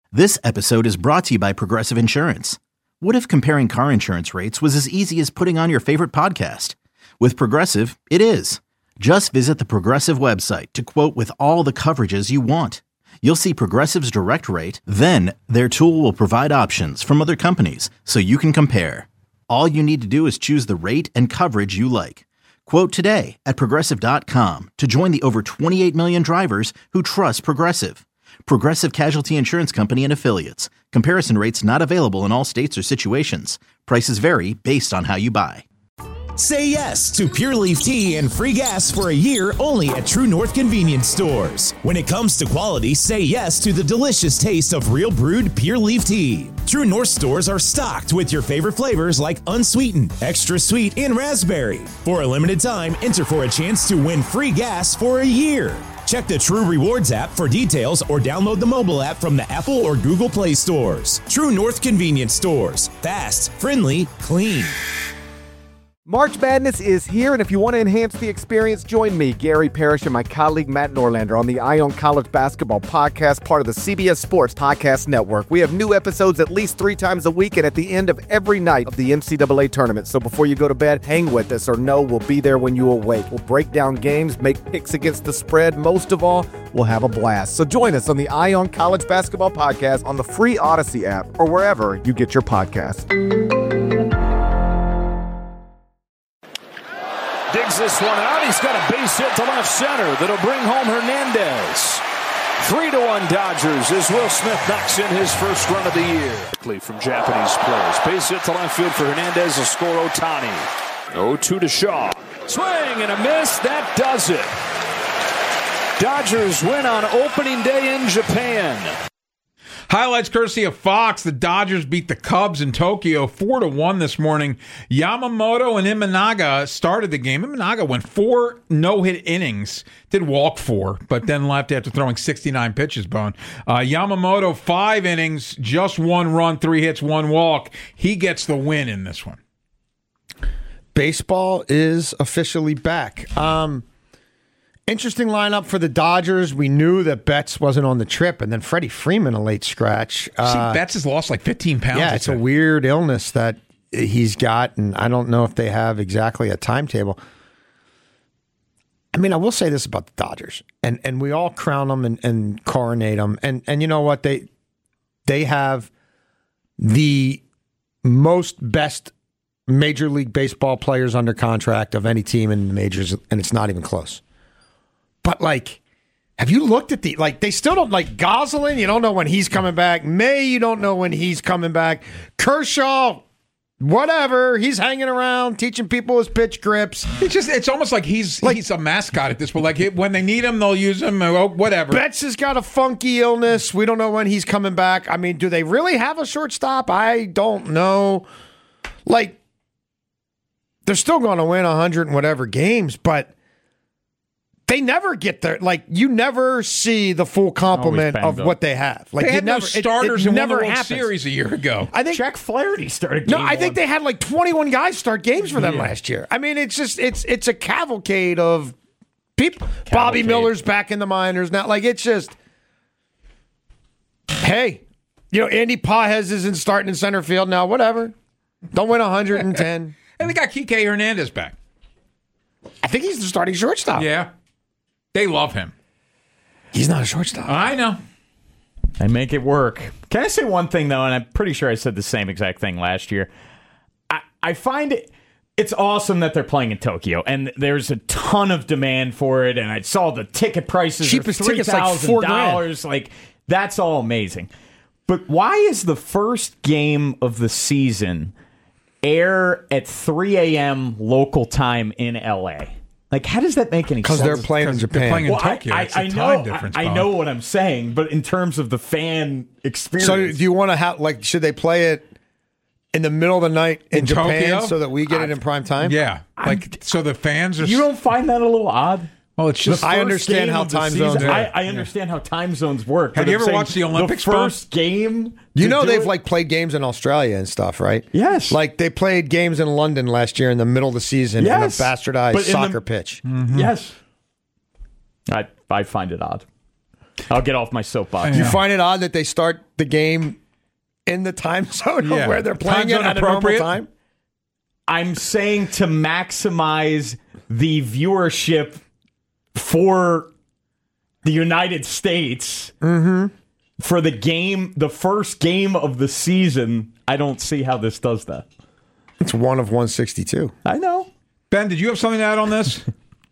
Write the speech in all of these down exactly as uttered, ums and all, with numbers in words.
This episode is brought to you by Progressive Insurance. What if comparing car insurance rates was as easy as putting on your favorite podcast? With Progressive, it is. Just visit the Progressive website to quote with all the coverages you want. You'll see Progressive's direct rate, then their tool will provide options from other companies so you can compare. All you need to do is choose the rate and coverage you like. Quote today at Progressive dot com to join the over twenty-eight million drivers who trust Progressive. Progressive Casualty Insurance Company and Affiliates. Comparison rates not available in all states or situations. Prices vary based on how you buy. Say yes to Pure Leaf Tea and free gas for a year only at True North Convenience Stores. When it comes to quality, say yes to the delicious taste of real brewed Pure Leaf Tea. True North stores are stocked with your favorite flavors like unsweetened, extra sweet, and raspberry. For a limited time, enter for a chance to win free gas for a year. Check the True Rewards app for details or download the mobile app from the Apple or Google Play stores. True North Convenience Stores. Fast, friendly, clean. March Madness is here, and if you want to enhance the experience, join me, Gary Parrish, and my colleague Matt Norlander on the Ion College Basketball Podcast, part of the C B S Sports Podcast Network. We have new episodes at least three times a week and at the end of every night of the N C double A tournament. So before you go to bed, hang with us, or know we'll be there when you awake. We'll break down games, make picks against the spread. Most of all, we'll have a blast. So join us on the Ion College Basketball Podcast on the free Odyssey app or wherever you get your podcasts. Digs this one out. He's got a base hit to left center that'll bring home Hernandez. Three to one Dodgers as Will Smith knocks in his first run of the year. From Japanese players. Base hit to left field for Hernandez to score Ohtani. oh two to Shaw. Swing and a miss. That does it. Dodgers win on opening day in Japan. Highlights courtesy of Fox. The Dodgers beat the Cubs in Tokyo four to one this morning. Yamamoto and Imanaga started the game. Imanaga went four no-hit innings. Did walk four, but then left after throwing sixty-nine pitches, Bone. Uh, Yamamoto, five innings, just one run, three hits, one walk. He gets the win in this one. Baseball is officially back. Um... Interesting lineup for the Dodgers. We knew that Betts wasn't on the trip, and then Freddie Freeman, a late scratch. Uh, See, Betts has lost like fifteen pounds. Yeah, it's a weird illness that he's got, and I don't know if they have exactly a timetable. I mean, I will say this about the Dodgers, and, and we all crown them and, and coronate them, and and you know what? They they have the most best Major League Baseball players under contract of any team in the majors, and it's not even close. But, like, have you looked at the, like, they still don't, like, Gosselin, you don't know when he's coming back. May, you don't know when he's coming back. Kershaw, whatever, he's hanging around, teaching people his pitch grips. It's just, it's almost like he's like, he's a mascot at this point. Like, when they need him, they'll use him, or whatever. Betts has got a funky illness. We don't know when he's coming back. I mean, do they really have a shortstop? I don't know. Like, they're still going to win one hundred and whatever games, but they never get there. Like, you never see the full complement of up. what they have. Like, they you had never, no starters it, it in never the World happens. Series a year ago. I think Jack Flaherty started. No, game I think one. they had like twenty-one guys start games for them Yeah. last year. I mean, it's just it's it's a cavalcade of people. Cavalcade. Bobby Miller's back in the minors now. Like, it's just, hey, you know, Andy Pajes isn't starting in center field now. Whatever, don't win one hundred ten. And they got Kike Hernandez back. I think he's the starting shortstop. Yeah. They love him. He's not a shortstop. I know. They make it work. Can I say one thing, though? And I'm pretty sure I said the same exact thing last year. I, I find it, it's awesome that they're playing in Tokyo, and there's a ton of demand for it, and I saw the ticket prices Cheapest are three tickets like thousand four dollars. grand. Like, that's all amazing. But why is the first game of the season air at three a.m. local time in L A? Like, how does that make any sense? Because they're playing in Japan. They're playing in Well, Tokyo. I, it's I, a I time know, difference. I, I Bob. know what I'm saying, but in terms of the fan experience, So, do you want to have like? Should they play it in the middle of the night in, In Japan Tokyo? so that we get it in prime time? Yeah. Like, so the fans are. you don't find that a little odd? Well, it's just. I First understand game how of the time season- zones I, work. I understand how time zones work. Have but you I'm ever saying watched the Olympics, The Bob? first game. You to know do they've it? like played games in Australia and stuff, right? Yes. Like they played games in London last year in the middle of the season Yes. in a bastardized But in the- soccer pitch. Yes. I I find it odd. I'll get off my soapbox. Do you find it odd that they start the game in the time zone Yeah. of where they're playing Time it zone at a normal appropriate? time? I'm saying to maximize the viewership for the United States for the game, the first game of the season. I don't see how this does that. It's one of one sixty-two. I know. Ben, did you have something to add on this?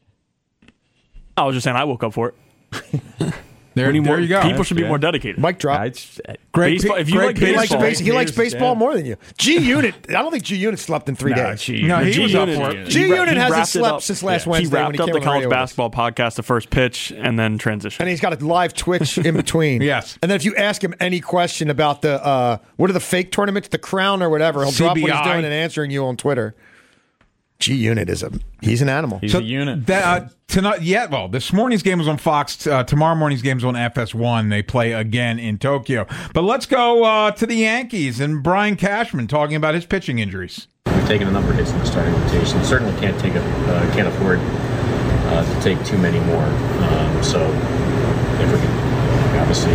I was just saying I woke up for it. There, We need there more- you go. People should be Yeah. more dedicated. Mic drop. I just- Greg, Baseball- Pe- if you Greg like Peters- He likes, baseball- base, he likes Peters, baseball yeah. more than you. G Unit. I don't think G Unit slept in three Nah, days. gee. No, he G was up Unit- for it. G he ra- Unit he hasn't wrapped it slept up- since last He Wednesday when wrapped he up came the on college radio with us. basketball podcast, the first pitch, and then transition. And he's got a live Twitch in between. Yes. And then if you ask him any question about the, uh, what are the fake tournaments, the Crown or whatever, he'll drop what he's C B I. doing and answering you on Twitter. G Unit is a, he's an animal. He's a unit. That, uh, tonight, yeah, well, this morning's game was on Fox. Uh, tomorrow morning's game is on F S one. They play again in Tokyo. But let's go uh, to the Yankees and Brian Cashman talking about his pitching injuries. We've taken a number of hits in the starting rotation. Certainly can't take a uh, can't afford uh, to take too many more. Um, so if we can obviously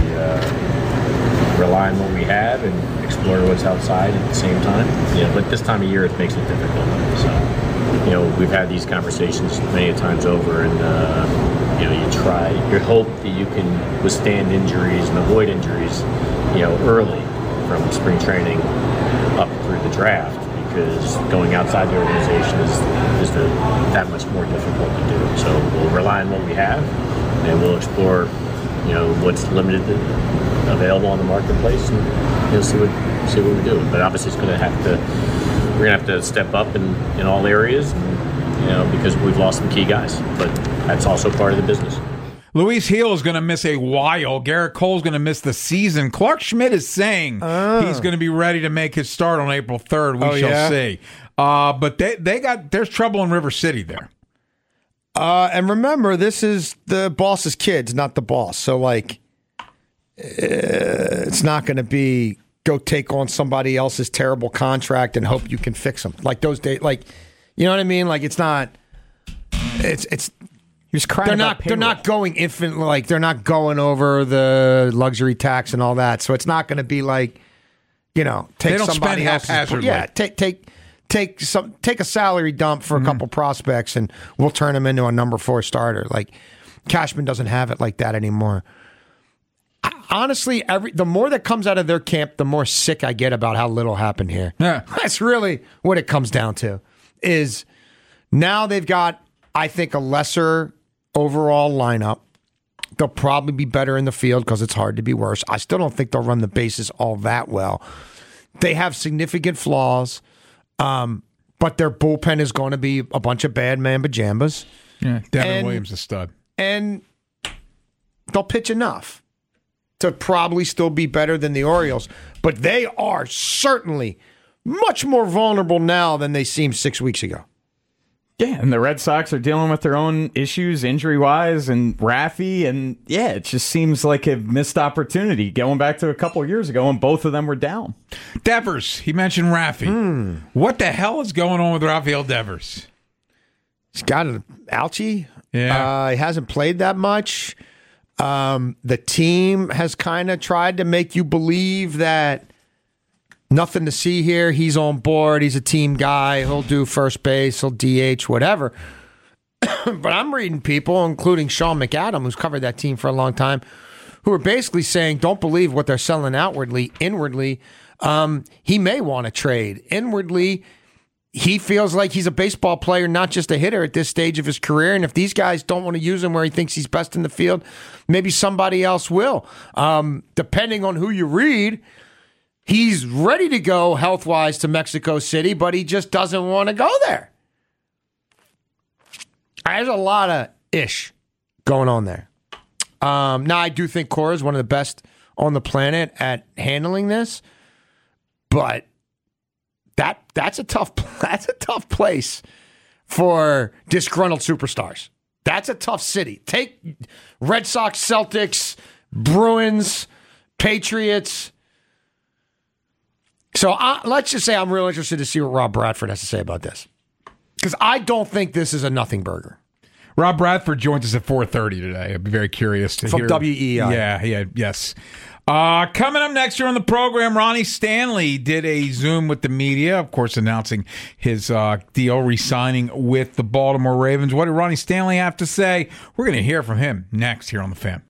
uh, rely on what we have and explore what's outside at the same time. Yeah, but this time of year it makes it difficult. So you know we've had these conversations many times over, and uh, you know you try, you hope that you can withstand injuries and avoid injuries, you know, early from spring training up through the draft. Because going outside the organization is is the, that much more difficult to do. So we'll rely on what we have, and we'll explore, you know, what's limited available on the marketplace, and you'll see what see what we do. But obviously, it's going to have to we're going to have to step up in, in all areas, and, you know, because we've lost some key guys. But that's also part of the business. Luis Gil is going to miss a while. Garrett Cole's going to miss the season. Clark Schmidt is saying he's going to be ready to make his start on April third. We Oh, shall yeah? see. Uh, but they, they got there's trouble in River City there. Uh, and remember, this is the boss's kids, not the boss. So, like, uh, it's not going to be go take on somebody else's terrible contract and hope you can fix them. Like those days, like, you know what I mean? Like, it's not. It's it's. He was crying They're about not. They're payroll. not going infant. Like they're not going over the luxury tax and all that. So it's not going to be like, you know, take They don't somebody spend else's. haphazardly. Yeah, take take take some take a salary dump for a couple prospects, and we'll turn them into a number four starter. Like Cashman doesn't have it like that anymore. I- Honestly, every the more that comes out of their camp, the more sick I get about how little happened here. Yeah. That's really what it comes down to. Is now they've got, I think, a lesser overall lineup. They'll probably be better in the field because it's hard to be worse. I still don't think they'll run the bases all that well. They have significant flaws, um, but their bullpen is going to be a bunch of bad man pajambas, Yeah, Devin And- Williams, a stud. and they'll pitch enough to probably still be better than the Orioles. But they are certainly much more vulnerable now than they seemed six weeks ago. Yeah, and the Red Sox are dealing with their own issues injury-wise, and Raffy, and yeah, it just seems like a missed opportunity going back to a couple of years ago when both of them were down. Devers, he mentioned Raffy. What the hell is going on with Rafael Devers? He's got an ouchie. Yeah. Uh, he hasn't played that much. Um, the team has kind of tried to make you believe that nothing to see here. He's on board. He's a team guy. He'll do first base. He'll D H, whatever. But I'm reading people, including Sean McAdam, who's covered that team for a long time, who are basically saying, don't believe what they're selling outwardly. Inwardly, um, he may want to trade. Inwardly, he feels like he's a baseball player, not just a hitter at this stage of his career. And if these guys don't want to use him where he thinks he's best in the field, maybe somebody else will. Um, depending on who you read, he's ready to go health-wise to Mexico City, but he just doesn't want to go there. There's a lot of ish going on there. Um, now, I do think Cora is one of the best on the planet at handling this, but that that's a tough that's a tough place for disgruntled superstars. That's a tough city. Take Red Sox, Celtics, Bruins, Patriots. So uh, let's just say I'm real interested to see what Rob Bradford has to say about this, because I don't think this is a nothing burger. Rob Bradford joins us at four thirty today. I'd be very curious to From hear. W E I. Yeah, yeah, yes. Uh, coming up next year on the program, Ronnie Stanley did a Zoom with the media, of course, announcing his uh, deal, re-signing with the Baltimore Ravens. What did Ronnie Stanley have to say? We're going to hear from him next here on The Fan.